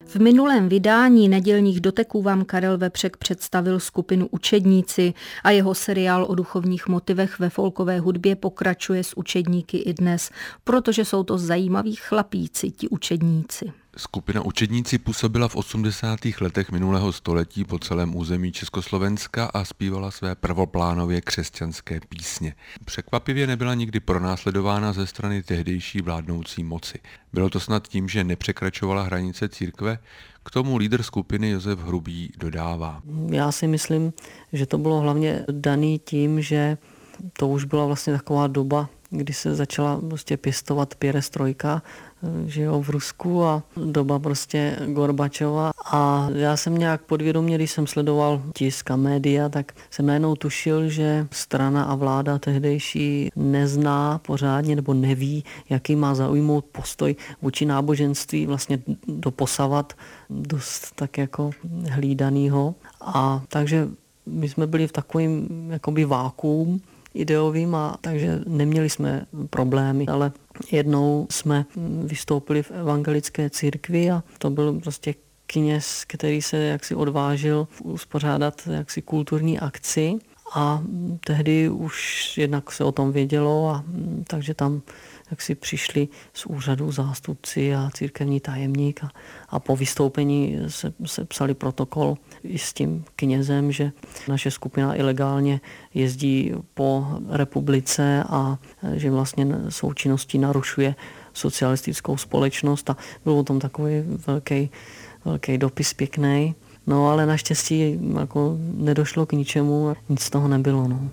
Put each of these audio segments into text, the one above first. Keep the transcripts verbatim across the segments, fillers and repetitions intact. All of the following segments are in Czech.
V minulém vydání Nedělních doteků vám Karel Vepřek představil skupinu Učedníci a jeho seriál o duchovních motivech ve folkové hudbě pokračuje s učedníky i dnes, protože jsou to zajímaví chlapíci, ti učedníci. Skupina Učedníci působila v osmdesátých letech minulého století po celém území Československa a zpívala své prvoplánově křesťanské písně. Překvapivě nebyla nikdy pronásledována ze strany tehdejší vládnoucí moci. Bylo to snad tím, že nepřekračovala hranice církve? K tomu lídr skupiny Josef Hrubý dodává. Já si myslím, že to bylo hlavně daný tím, že to už byla vlastně taková doba, kdy se začala prostě pěstovat perestrojka, že jo, v Rusku a doba prostě Gorbačova. A já jsem nějak podvědomě, když jsem sledoval tisk a média, tak jsem najednou tušil, že strana a vláda tehdejší nezná pořádně nebo neví, jaký má zaujmout postoj vůči náboženství, vlastně doposavat dost tak jako hlídanýho. A takže my jsme byli v takovém jakoby vákuum ideovým, a takže neměli jsme problémy, ale jednou jsme vystoupili v evangelické církvi a to byl prostě kněz, který se jaksi odvážil uspořádat jaksi kulturní akci a tehdy už jednak se o tom vědělo a takže tam jak si přišli z úřadu zástupci a církevní tajemník a, a po vystoupení se, se psali protokol i s tím knězem, že naše skupina ilegálně jezdí po republice a že vlastně součinností narušuje socialistickou společnost a byl o tom takový velký, velký dopis pěkný. No ale naštěstí jako nedošlo k ničemu, nic z toho nebylo. No.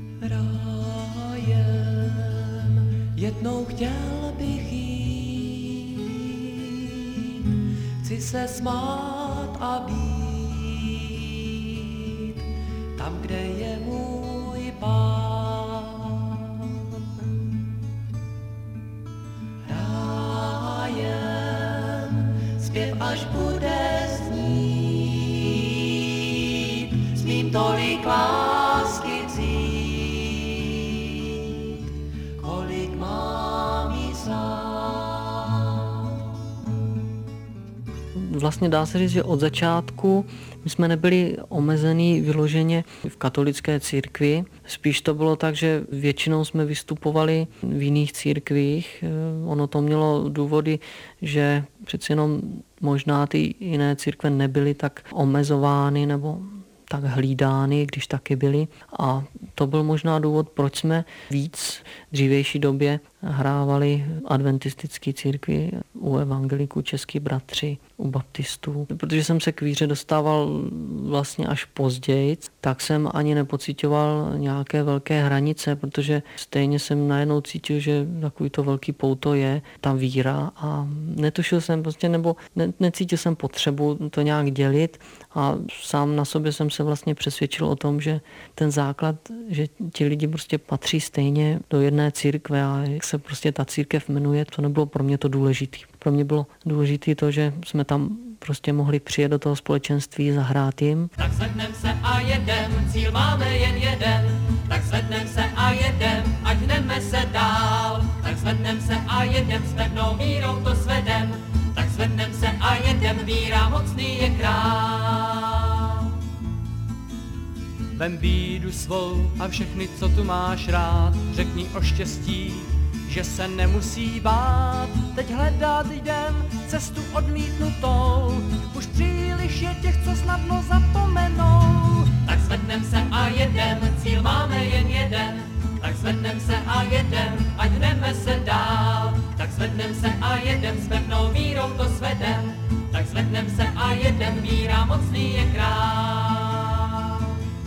Jednou chtěl bych jít, chci se smát a být tam, kde je můj pán. Rájem zpěv, až bude znít, smím tolik lásky vzít. Vlastně dá se říct, že od začátku my jsme nebyli omezení vyloženě v katolické církvi. Spíš to bylo tak, že většinou jsme vystupovali v jiných církvích. Ono to mělo důvody, že přeci jenom možná ty jiné církve nebyly tak omezovány nebo tak hlídány, když taky byly. A to byl možná důvod, proč jsme víc v dřívější době hrávali adventistické církvi, u evangeliků, český bratři, u baptistů. Protože jsem se k víře dostával vlastně až později, tak jsem ani nepocitoval nějaké velké hranice, protože stejně jsem najednou cítil, že takový to velký pouto je ta víra a netušil jsem prostě, nebo ne, necítil jsem potřebu to nějak dělit a sám na sobě jsem se vlastně přesvědčil o tom, že ten základ, že ti lidi prostě patří stejně do jedné církve a jak se prostě ta církev jmenuje, to nebylo pro mě to důležitý. Pro mě bylo důležité to, že jsme tam prostě mohli přijet do toho společenství, zahrát jim. Tak zvednem se a jedem, cíl máme jen jeden. Tak zvednem se a jedem, ať hneme se dál. Tak zvednem se a jedem, s pevnou vírou to svedem. Tak zvednem se a jedem, víra mocný je král. Vem bídu svou a všechny, co tu máš rád, řekni o štěstí, že se nemusí bát. Teď hledat jdem cestu odmítnutou, už příliš je těch, co snadno zapomenou. Tak zvednem se a jedem, cíl máme jen jeden. Tak zvednem se a jedem, ať jdeme se dál. Tak zvednem se a jedem, s pevnou vírou to svedem. Tak zvednem se a jedem, víra mocný je král.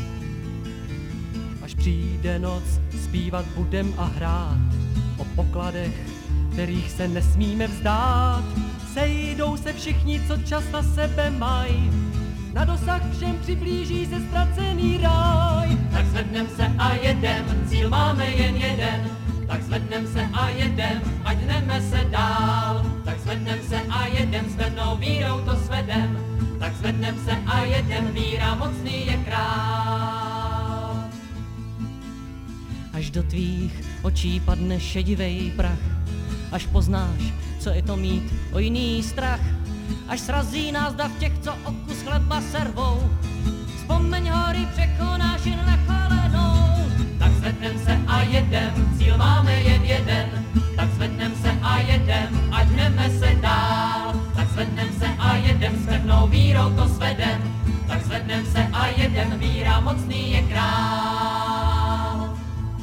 Až přijde noc, zpívat budem a hrát o pokladech, kterých se nesmíme vzdát. Sejdou se všichni, co čas na sebe mají, na dosah všem přiblíží se ztracený ráj. Tak zvednem se a jedem, cíl máme jen jeden. Tak zvednem se a jedem, ať jdeme se dál. Tak zvednem se a jedem, s pevnou vírou to svedem. Tak zvednem se a jedem, víra mocný je král. Až do tvých očí padne šedivej prach, až poznáš, co je to mít o jiný strach. až srazí nás dav těch, co o kus chleba servou. Vzpomeň hory, překonáš jen na chvalenou. Tak zvednem se a jedem, cíl máme jen jeden. Tak zvednem se a jedem, ať hneme se dál. Tak zvednem se a jedem, s pevnou vírou to svedem. Tak zvednem se a jedem, víra mocný je král.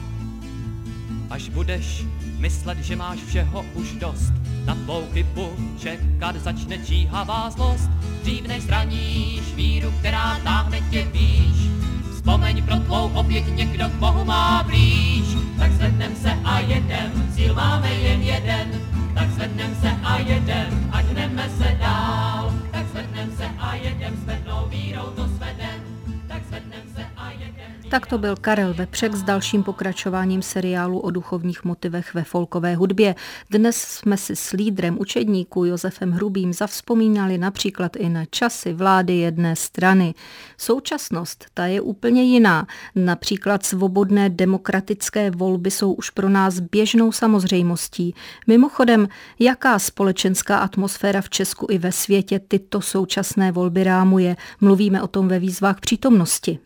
Až budeš myslet, že máš všeho už dost, na tvou chybu čekat začne číhavá zlost. Dřív než zraníš víru, která táhne tě výš, vzpomeň, pro tvou oběť někdo k Bohu má blíž. Tak zvednem se a jedem, cíl máme jen jeden. Tak zvednem se a jedem, ať hneme se dál. Tak zvednem se a jedem, s pevnou vírou to svedem. Tak zvednem se a jedem. Tak to byl Karel Vepřek s dalším pokračováním seriálu o duchovních motivech ve folkové hudbě. Dnes jsme si s lídrem učedníků Josefem Hrubým zavzpomínali například i na časy vlády jedné strany. Současnost, ta je úplně jiná. Například svobodné demokratické volby jsou už pro nás běžnou samozřejmostí. Mimochodem, jaká společenská atmosféra v Česku i ve světě tyto současné volby rámuje? Mluvíme o tom ve výzvách přítomnosti.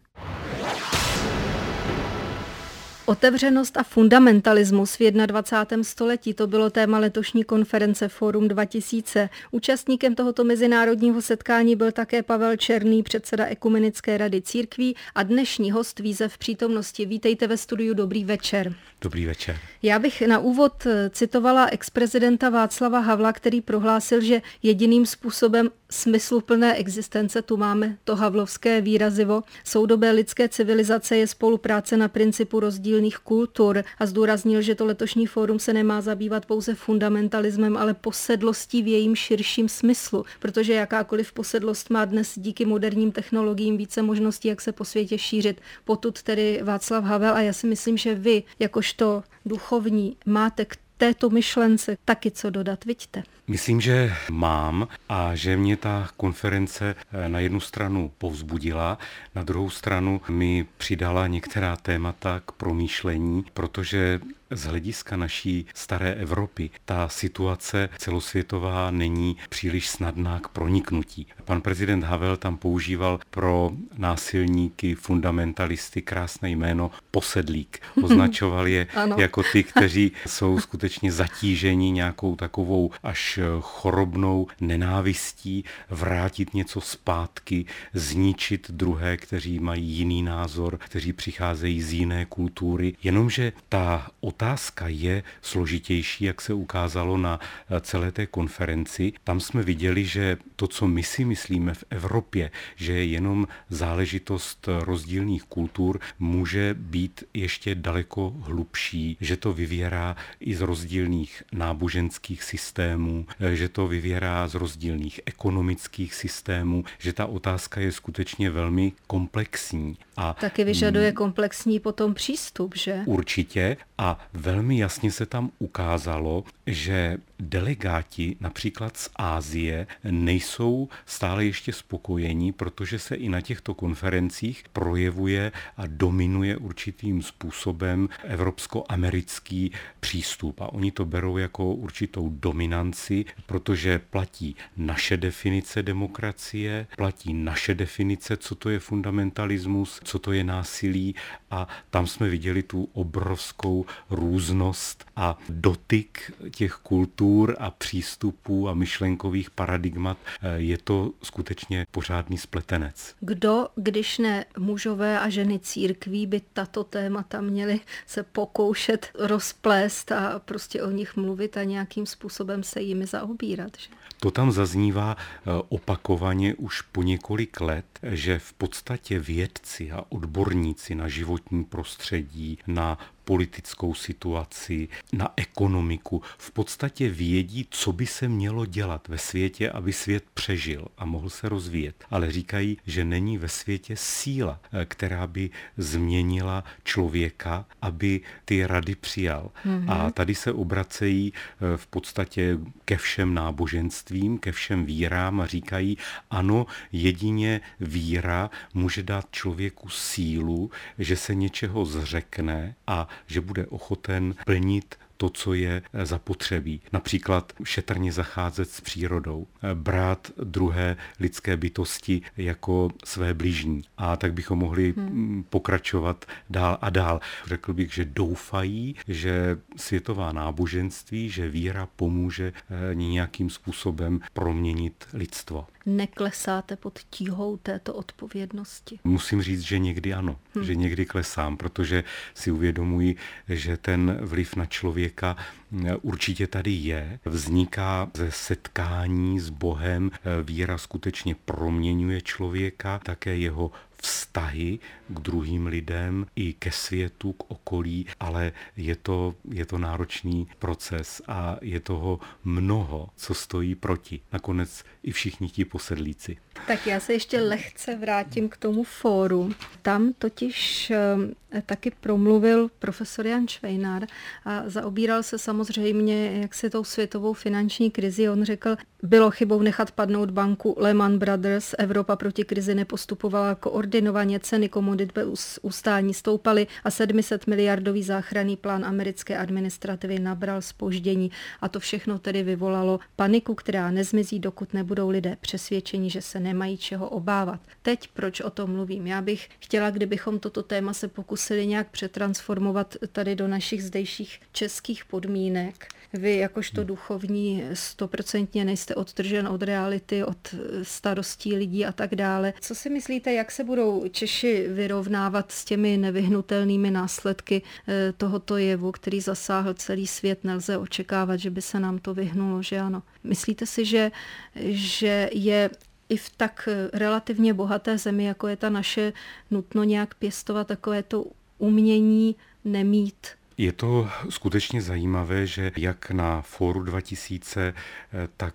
Otevřenost a fundamentalismus v dvacátém prvním století, to bylo téma letošní konference Fórum dva tisíce. Účastníkem tohoto mezinárodního setkání byl také Pavel Černý, předseda Ekumenické rady církví a dnešní host výzev přítomnosti. Vítejte ve studiu, dobrý večer. Dobrý večer. Já bych na úvod citovala exprezidenta Václava Havla, který prohlásil, že jediným způsobem smysluplné existence, tu máme to havlovské výrazivo, soudobé lidské civilizace je spolupráce na principu rozdílných kultur a zdůraznil, že to letošní fórum se nemá zabývat pouze fundamentalismem, ale posedlostí v jejím širším smyslu, protože jakákoliv posedlost má dnes díky moderním technologiím více možností, jak se po světě šířit. Potud tedy Václav Havel a já si myslím, že vy, jakožto duchovní, máte k této myšlence taky co dodat, vidíte? Myslím, že mám a že mě ta konference na jednu stranu povzbudila, na druhou stranu mi přidala některá témata k promýšlení, protože z hlediska naší staré Evropy ta situace celosvětová není příliš snadná k proniknutí. Pan prezident Havel tam používal pro násilníky, fundamentalisty krásné jméno posedlík. Označoval je jako ty, kteří jsou skutečně zatíženi nějakou takovou až chorobnou nenávistí, vrátit něco zpátky, zničit druhé, kteří mají jiný názor, kteří přicházejí z jiné kultury. Jenomže ta otázka je složitější, jak se ukázalo na celé té konferenci. Tam jsme viděli, že to, co my si myslíme v Evropě, že je jenom záležitost rozdílných kultur, může být ještě daleko hlubší, že to vyvěrá i z rozdílných náboženských systémů, že to vyvěrá z rozdílných ekonomických systémů, že ta otázka je skutečně velmi komplexní. A taky vyžaduje komplexní potom přístup, že? Určitě a velmi jasně se tam ukázalo, že delegáti například z Asie nejsou stále ještě spokojení, protože se i na těchto konferencích projevuje a dominuje určitým způsobem evropsko-americký přístup. A oni to berou jako určitou dominanci, protože platí naše definice demokracie, platí naše definice, co to je fundamentalismus, co to je násilí a tam jsme viděli tu obrovskou různost a dotyk těch kultur a přístupů a myšlenkových paradigmat. Je to skutečně pořádný spletenec. Kdo, když ne mužové a ženy církví, by tato témata měly se pokoušet rozplést a prostě o nich mluvit a nějakým způsobem se jimi zaobírat, že? To tam zaznívá opakovaně už po několik let, že v podstatě vědci a odborníci na životní prostředí, na politickou situaci, na ekonomiku, v podstatě vědí, co by se mělo dělat ve světě, aby svět přežil a mohl se rozvíjet. Ale říkají, že není ve světě síla, která by změnila člověka, aby ty rady přijal. Mm-hmm. A tady se obracejí v podstatě ke všem náboženstvím, ke všem vírám a říkají, ano, jedině víra může dát člověku sílu, že se něčeho zřekne a že bude ochoten plnit to, co je zapotřebí. Například šetrně zacházet s přírodou, brát druhé lidské bytosti jako své bližní. A tak bychom mohli hmm. pokračovat dál a dál. Řekl bych, že doufají, že světová náboženství, že víra pomůže nějakým způsobem proměnit lidstvo. Neklesáte pod tíhou této odpovědnosti? Musím říct, že někdy ano, hmm. že někdy klesám, protože si uvědomuji, že ten vliv na člověka určitě tady je. Vzniká ze setkání s Bohem, víra skutečně proměňuje člověka, také jeho vztahy k druhým lidem i ke světu, k okolí, ale je to, je to náročný proces a je toho mnoho, co stojí proti. Nakonec i všichni ti posedlíci. Tak já se ještě lehce vrátím k tomu fóru. Tam totiž taky promluvil profesor Jan Švejnar a zaobíral se samozřejmě jak se tou světovou finanční krizi. On řekl, bylo chybou nechat padnout banku Lehman Brothers, Evropa proti krizi nepostupovala koordinovaně, ceny komodit bez ustání stoupaly a sedm set miliardový záchranný plán americké administrativy nabral zpoždění a to všechno tedy vyvolalo paniku, která nezmizí, dokud nebudou lidé přesvědčeni, že se nemají čeho obávat. Teď proč o tom mluvím? Já bych chtěla, kdybychom toto téma se pokusili nějak přetransformovat tady do našich zdejších českých podmínek. Vy jakožto duchovní stoprocentně nejste odtržen od reality, od starostí lidí a tak dále. Co si myslíte, jak se budou Češi vyrovnávat s těmi nevyhnutelnými následky tohoto jevu, který zasáhl celý svět? Nelze očekávat, že by se nám to vyhnulo, že ano? Myslíte si, že, že je i v tak relativně bohaté zemi, jako je ta naše, nutno nějak pěstovat takovéto umění nemít? Je to skutečně zajímavé, že jak na Fóru dva tisíce, tak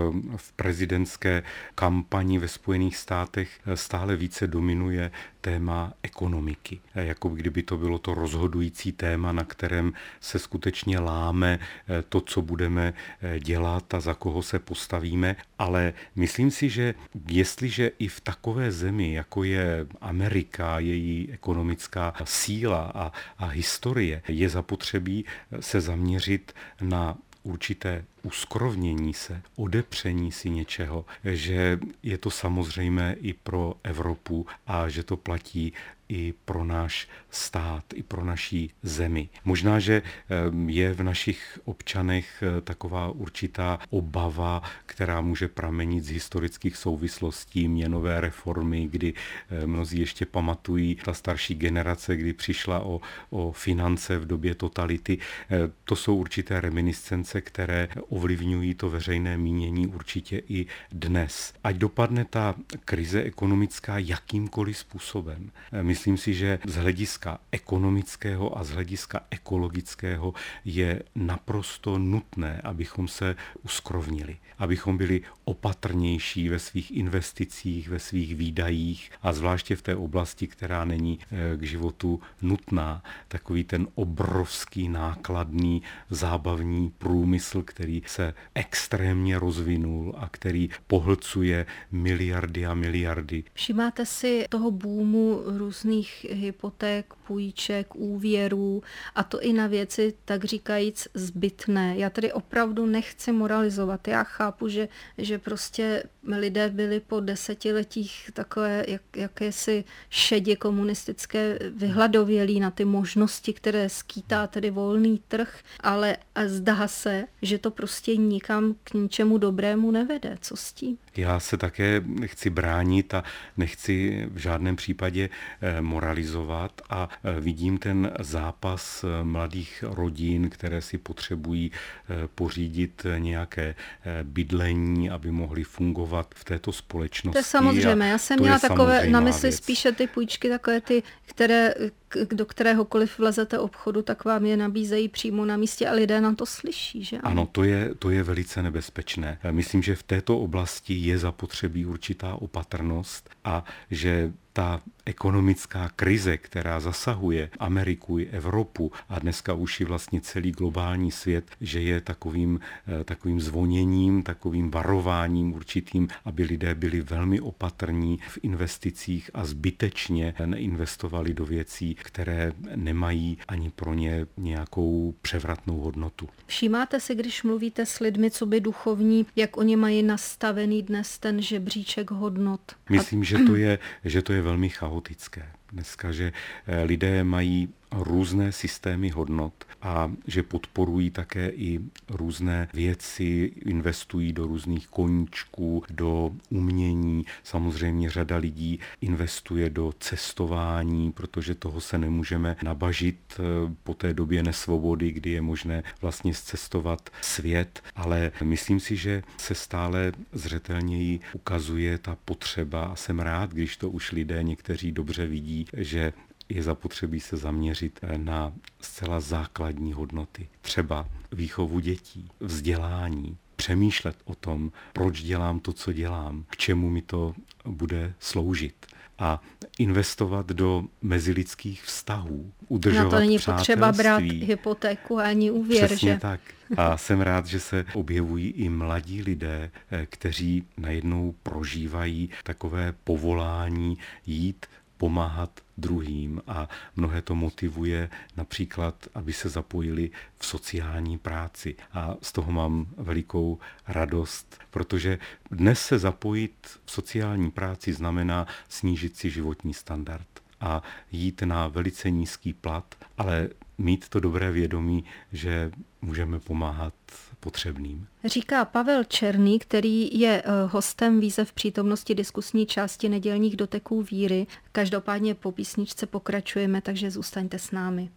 v prezidentské kampani ve Spojených státech stále více dominuje téma ekonomiky. Jako kdyby to bylo to rozhodující téma, na kterém se skutečně láme to, co budeme dělat a za koho se postavíme. Ale myslím si, že jestliže i v takové zemi, jako je Amerika, její ekonomická síla a, a historie, je zapotřebí se zaměřit na určité uskrovnění se, odepření si něčeho, že je to samozřejmé i pro Evropu a že to platí i pro náš stát, i pro naší zemi. Možná, že je v našich občanech taková určitá obava, která může pramenit z historických souvislostí měnové reformy, kdy mnozí ještě pamatují ta starší generace, kdy přišla o, o finance v době totality. To jsou určité reminiscence, které ovlivňují to veřejné mínění určitě i dnes. Ať dopadne ta krize ekonomická jakýmkoliv způsobem. Myslím si, že z hlediska ekonomického a z hlediska ekologického je naprosto nutné, abychom se uskrovnili, abychom byli opatrnější ve svých investicích, ve svých výdajích a zvláště v té oblasti, která není k životu nutná. Takový ten obrovský nákladný zábavní průmysl, který se extrémně rozvinul a který pohlcuje miliardy a miliardy. Všimáte si toho boomu různých hypoték, půjček, úvěrů a to i na věci, tak říkajíc, zbytné. Já tady opravdu nechci moralizovat. Já chápu, že, že prostě lidé byli po desetiletích takové jak, jakési šedě komunistické vyhladovělí na ty možnosti, které skýtá tedy volný trh, ale zdá se, že to prostě nikam k ničemu dobrému nevede. Co s tím? Já se také chci bránit a nechci v žádném případě moralizovat a vidím ten zápas mladých rodin, které si potřebují pořídit nějaké bydlení, aby mohli fungovat v této společnosti. To je samozřejmě. Já jsem měla takové na mysli věc. Spíše ty půjčky, takové ty, které do kteréhokoliv vlezete obchodu, tak vám je nabízejí přímo na místě a lidé na to slyší, že? Ano, to je, to je velice nebezpečné. Myslím, že v této oblasti je zapotřebí určitá opatrnost a že ta ekonomická krize, která zasahuje Ameriku i Evropu a dneska už i vlastně celý globální svět, že je takovým, takovým zvoněním, takovým varováním určitým, aby lidé byli velmi opatrní v investicích a zbytečně neinvestovali do věcí, které nemají ani pro ně nějakou převratnou hodnotu. Všímáte si, když mluvíte s lidmi, co by duchovní, jak oni mají nastavený dnes ten žebříček hodnot? Myslím, že to je, že to je velmi chaotické dneska, že lidé mají různé systémy hodnot a že podporují také i různé věci, investují do různých koníčků, do umění. Samozřejmě řada lidí investuje do cestování, protože toho se nemůžeme nabažit po té době nesvobody, kdy je možné vlastně zcestovat svět, ale myslím si, že se stále zřetelněji ukazuje ta potřeba a jsem rád, když to už lidé někteří dobře vidí, že je zapotřebí se zaměřit na zcela základní hodnoty. Třeba výchovu dětí, vzdělání, přemýšlet o tom, proč dělám to, co dělám, k čemu mi to bude sloužit. A investovat do mezilidských vztahů, udržovat na to není přátelství. Potřeba brát hypotéku ani úvěr. Přesně že? tak. A jsem rád, že se objevují i mladí lidé, kteří najednou prožívají takové povolání jít pomáhat druhým a mnohé to motivuje například, aby se zapojili v sociální práci. A z toho mám velikou radost, protože dnes se zapojit v sociální práci znamená snížit si životní standard a jít na velice nízký plat, ale mít to dobré vědomí, že můžeme pomáhat potřebným. Říká Pavel Černý, který je hostem výzev přítomnosti diskusní části nedělních doteků víry. Každopádně po písničce pokračujeme, takže zůstaňte s námi.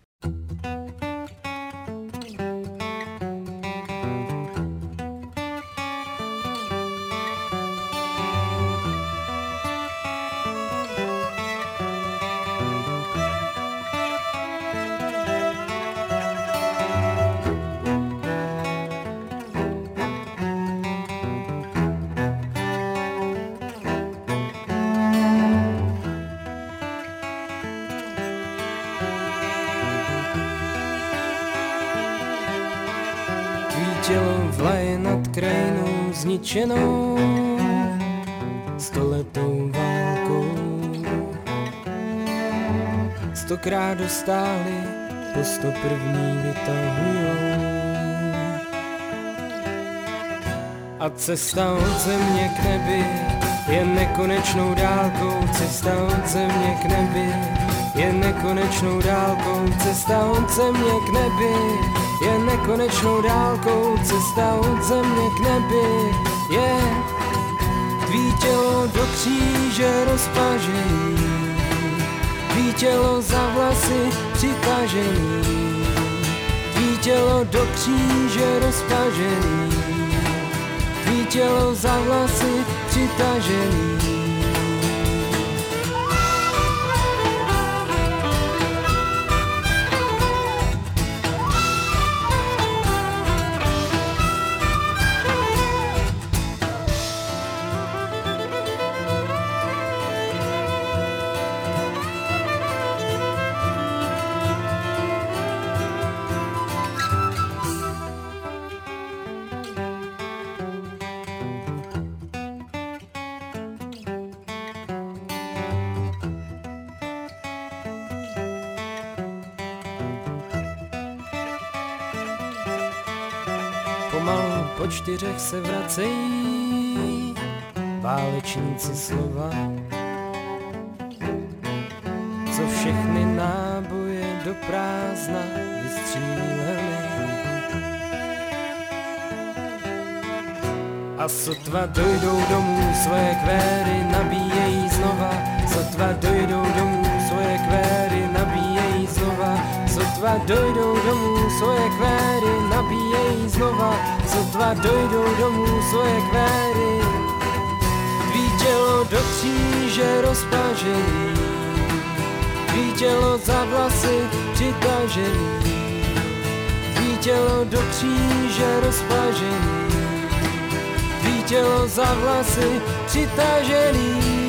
Tělo vlaje nad krajinou zničenou stoletou válkou. Stokrát dostáli, po sto první vytahujou. A cesta od země k nebi je nekonečnou dálkou. Cesta od země k nebi je nekonečnou dálkou. Cesta od země k nebi je nekonečnou dálkou, cesta od země k nebi je tvý tělo do kříže rozpažený, tvý tělo za vlasy přitažený, tvý tělo do kříže rozpažený, tvý tělo za vlasy přitažený. Pomalu po čtyřech se vracejí válečníci slova, co všechny náboje do prázdna vystříleli. A sotva dojdou domů svoje kvéry nabíjejí znova, sotva dojdou domů svoje kvéry nabíjejí znova, sotva dojdou domů svoje kvéry nabíjejí znova, sotva dojdou domů svoje kvéry. Tvý tělo do kříže rozpažený, tvý tělo za vlasy přitažený, tvý tělo do kříže rozpažený, tvý tělo za vlasy přitažený.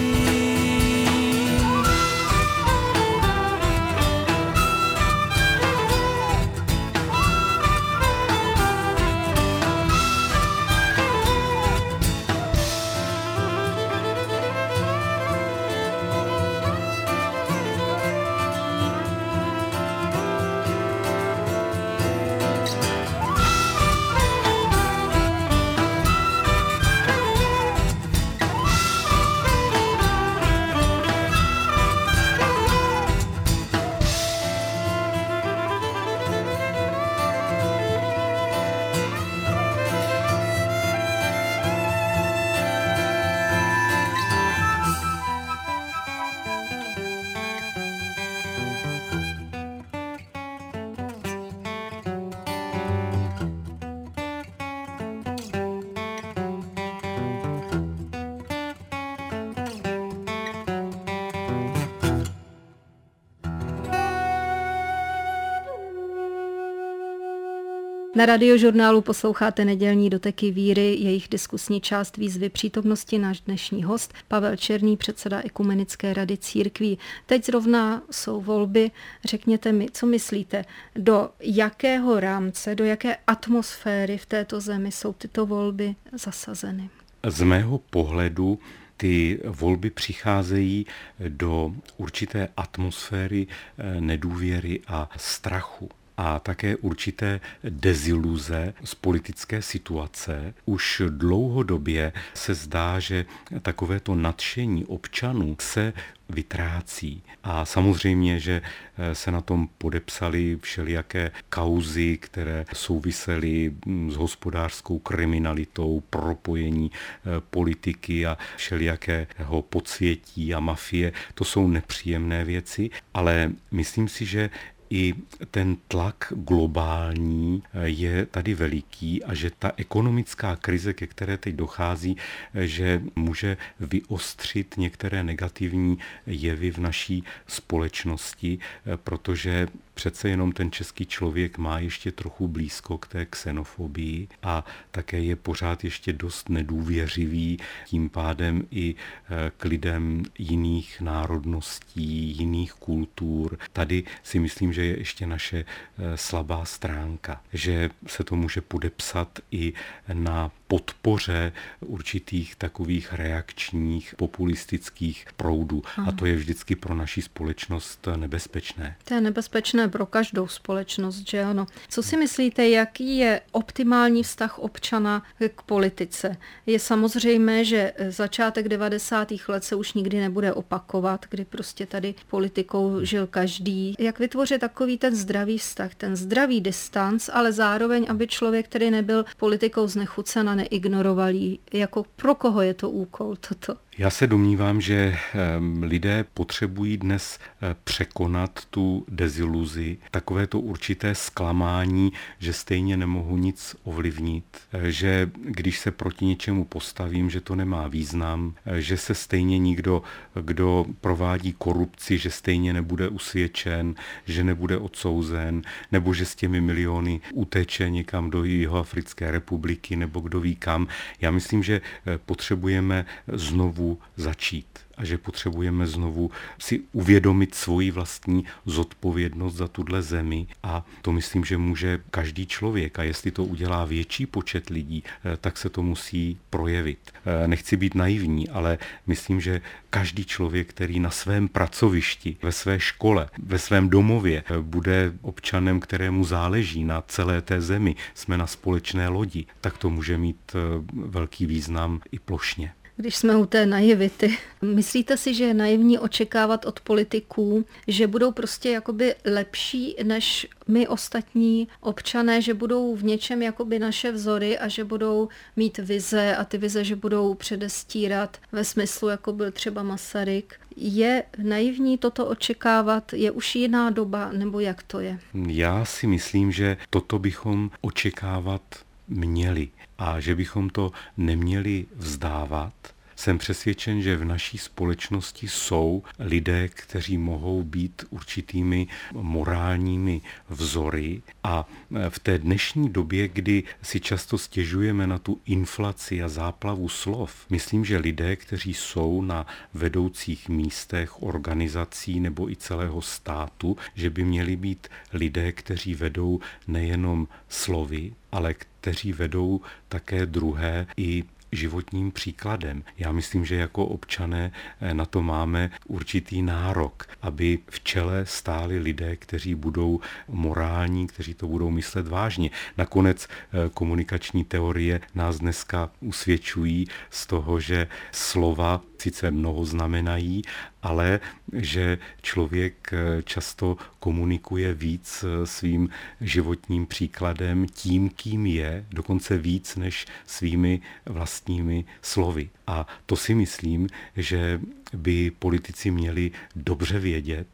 Na Radiožurnálu posloucháte nedělní doteky víry, jejich diskusní část výzvy přítomnosti, náš dnešní host Pavel Černý, předseda Ekumenické rady církví. Teď zrovna jsou volby, řekněte mi, co myslíte, do jakého rámce, do jaké atmosféry v této zemi jsou tyto volby zasazeny? Z mého pohledu ty volby přicházejí do určité atmosféry nedůvěry a strachu. A také určité deziluze z politické situace. Už dlouhodobě se zdá, že takovéto nadšení občanů se vytrácí. A samozřejmě, že se na tom podepsaly všelijaké kauzy, které souvisely s hospodářskou kriminalitou, propojení politiky a všelijakého podsvětí a mafie. To jsou nepříjemné věci, ale myslím si, že i ten tlak globální je tady veliký a že ta ekonomická krize, ke které teď dochází, že může vyostřit některé negativní jevy v naší společnosti, protože přece jenom ten český člověk má ještě trochu blízko k té xenofobii a také je pořád ještě dost nedůvěřivý, tím pádem i k lidem jiných národností, jiných kultur. Tady si myslím, že je ještě naše slabá stránka, že se to může podepsat i na podpoře určitých takových reakčních populistických proudů. Aha. A to je vždycky pro naši společnost nebezpečné. To je nebezpečné pro každou společnost, že ano. Co si myslíte, jaký je optimální vztah občana k politice? Je samozřejmé, že začátek devadesátých let se už nikdy nebude opakovat, kdy prostě tady politikou žil každý. Jak vytvořit takový ten zdravý vztah, ten zdravý distanc, ale zároveň, aby člověk, který nebyl politikou znechucen a neignoroval jí, jako pro koho je to úkol toto? Já se domnívám, že lidé potřebují dnes překonat tu deziluzi, takové to určité zklamání, že stejně nemohu nic ovlivnit, že když se proti něčemu postavím, že to nemá význam, že se stejně nikdo, kdo provádí korupci, že stejně nebude usvědčen, že nebude odsouzen, nebo že s těmi miliony uteče někam do Jihoafrické republiky, nebo kdo ví kam. Já myslím, že potřebujeme znovu začít a že potřebujeme znovu si uvědomit svoji vlastní zodpovědnost za tuhle zemi a to myslím, že může každý člověk a jestli to udělá větší počet lidí, tak se to musí projevit. Nechci být naivní, ale myslím, že každý člověk, který na svém pracovišti, ve své škole, ve svém domově bude občanem, kterému záleží na celé té zemi, jsme na společné lodi, tak to může mít velký význam i plošně. Když jsme u té naivity, myslíte si, že je naivní očekávat od politiků, že budou prostě jakoby lepší než my ostatní občané, že budou v něčem jakoby naše vzory a že budou mít vize a ty vize, že budou předestírat ve smyslu, jako byl třeba Masaryk. Je naivní toto očekávat? Je už jiná doba, nebo jak to je? Já si myslím, že toto bychom očekávat měli a že bychom to neměli vzdávat. Jsem přesvědčen, že v naší společnosti jsou lidé, kteří mohou být určitými morálními vzory a v té dnešní době, kdy si často stěžujeme na tu inflaci a záplavu slov, myslím, že lidé, kteří jsou na vedoucích místech organizací nebo i celého státu, že by měli být lidé, kteří vedou nejenom slovy, ale kteří vedou také druhé i životním příkladem. Já myslím, že jako občané na to máme určitý nárok, aby v čele stáli lidé, kteří budou morální, kteří to budou myslet vážně. Nakonec komunikační teorie nás dneska usvědčují z toho, že slova sice mnoho znamenají, ale že člověk často komunikuje víc svým životním příkladem, tím, kým je, dokonce víc než svými vlastními slovy. A to si myslím, že by politici měli dobře vědět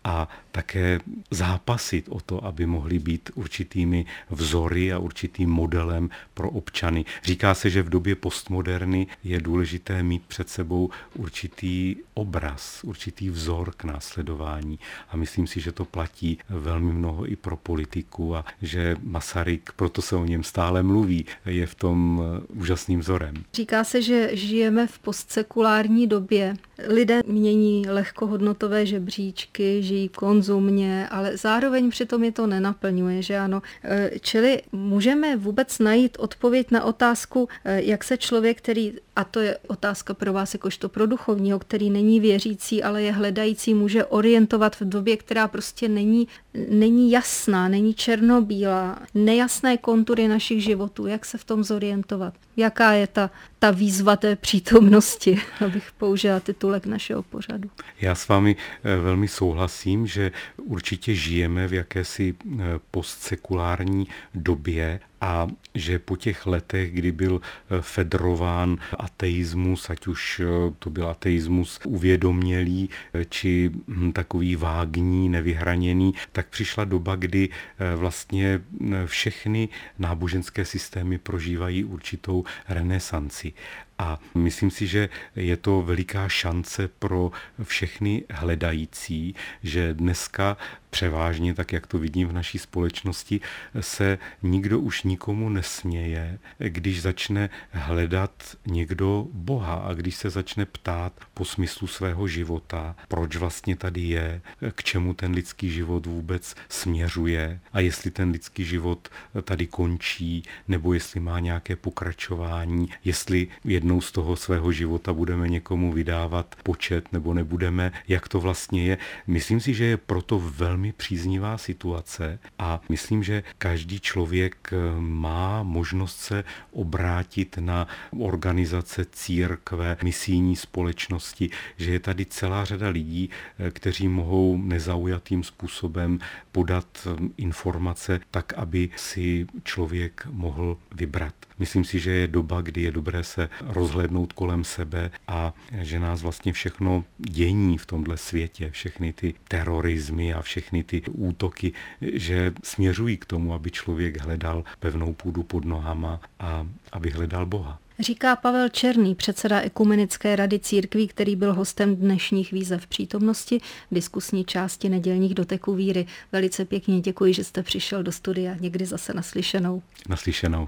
a také zápasit o to, aby mohli být určitými vzory a určitým modelem pro občany. Říká se, že v době postmoderny je důležité mít před sebou určitý obraz, určitý vzor k následování. A myslím si, že to platí velmi mnoho i pro politiku a že Masaryk, proto se o něm stále mluví, je v tom úžasným vzorem. Říká se, že žijeme v postsekulární době. Lidé mění lehkohodnotové žebříčky, žijí konzumně, ale zároveň přitom je to nenaplňuje, že ano. Čili můžeme vůbec najít odpověď na otázku, jak se člověk, který, a to je otázka pro vás jakožto pro duchovního, který není věřící, ale je hledající, může orientovat v době, která prostě není, není jasná, není černobílá, nejasné kontury našich životů. Jak se v tom zorientovat? Jaká je ta, ta výzva té přítomnosti, abych použila titulek našeho pořadu? Já s vámi velmi souhlasím, že určitě žijeme v jakési postsekulární době a že po těch letech, kdy byl federován ateismus, ať už to byl ateismus uvědomělý, či takový vágní, nevyhraněný, tak přišla doba, kdy vlastně všechny náboženské systémy prožívají určitou renesanci. A myslím si, že je to veliká šance pro všechny hledající, že dneska převážně, tak jak to vidím v naší společnosti, se nikdo už nikomu nesměje, když začne hledat někdo Boha a když se začne ptát po smyslu svého života, proč vlastně tady je, k čemu ten lidský život vůbec směřuje a jestli ten lidský život tady končí, nebo jestli má nějaké pokračování, jestli jednou z toho svého života budeme někomu vydávat počet nebo nebudeme, jak to vlastně je. Myslím si, že je proto velmi příznivá situace a myslím, že každý člověk má možnost se obrátit na organizace, církve, misijní společnosti, že je tady celá řada lidí, kteří mohou nezaujatým způsobem podat informace tak, aby si člověk mohl vybrat. Myslím si, že je doba, kdy je dobré se rozhlédnout kolem sebe a že nás vlastně všechno dění v tomhle světě, všechny ty terorismy a všechny ty útoky, že směřují k tomu, aby člověk hledal pevnou půdu pod nohama a aby hledal Boha. Říká Pavel Černý, předseda Ekumenické rady církví, který byl hostem dnešních výzev přítomnosti v diskusní části nedělních doteků víry. Velice pěkně děkuji, že jste přišel do studia. Někdy zase naslyšenou. Naslyšenou.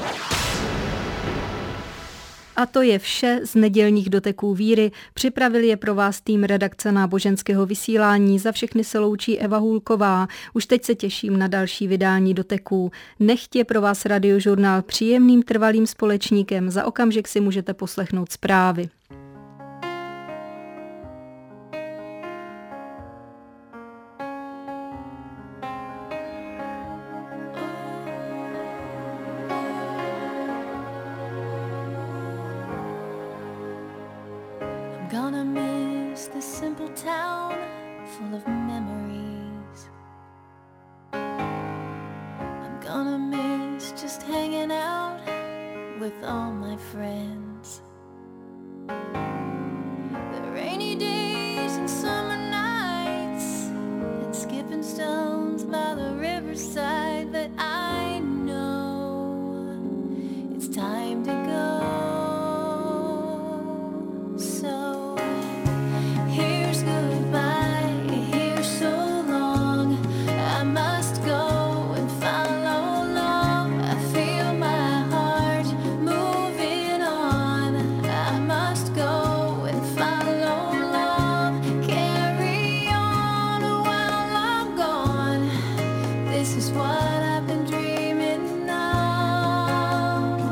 A to je vše z nedělních doteků víry. Připravil je pro vás tým redakce náboženského vysílání. Za všechny se loučí Eva Hůlková. Už teď se těším na další vydání doteků. Nechť je pro vás Radiožurnál příjemným trvalým společníkem. Za okamžik si můžete poslechnout zprávy. Gonna miss this simple town full of memories. I'm gonna miss just hanging out with all my friends. The rainy days and summer nights and skipping stones by the riverside, but I know it's time to go.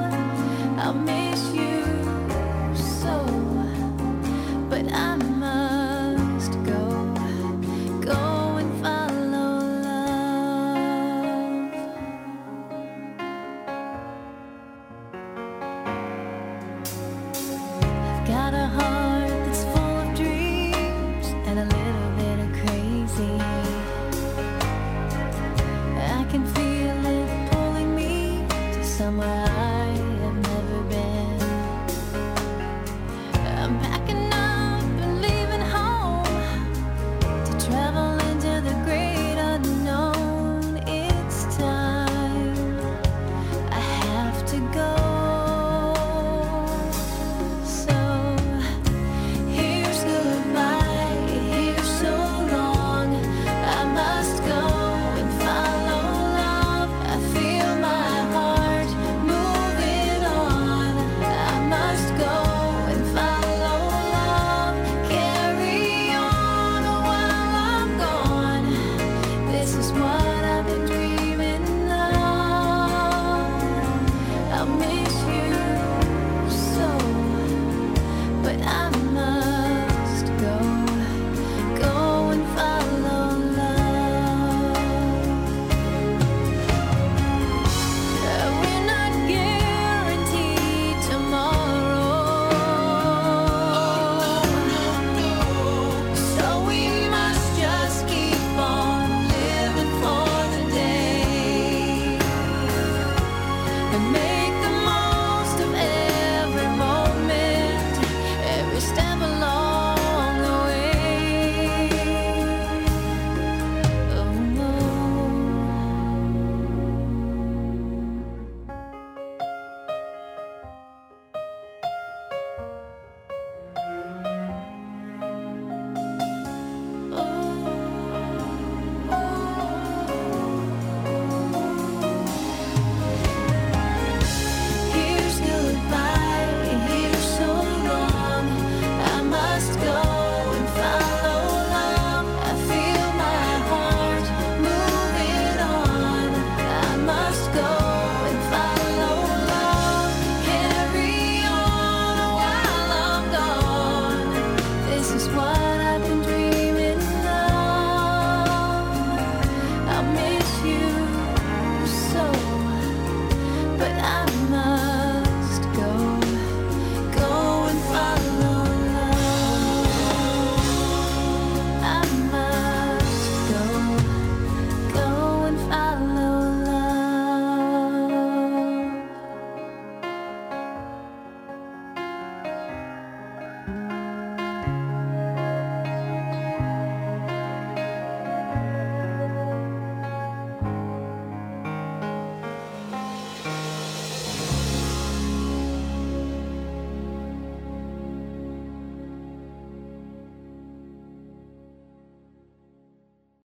I'll miss you so, but I'm a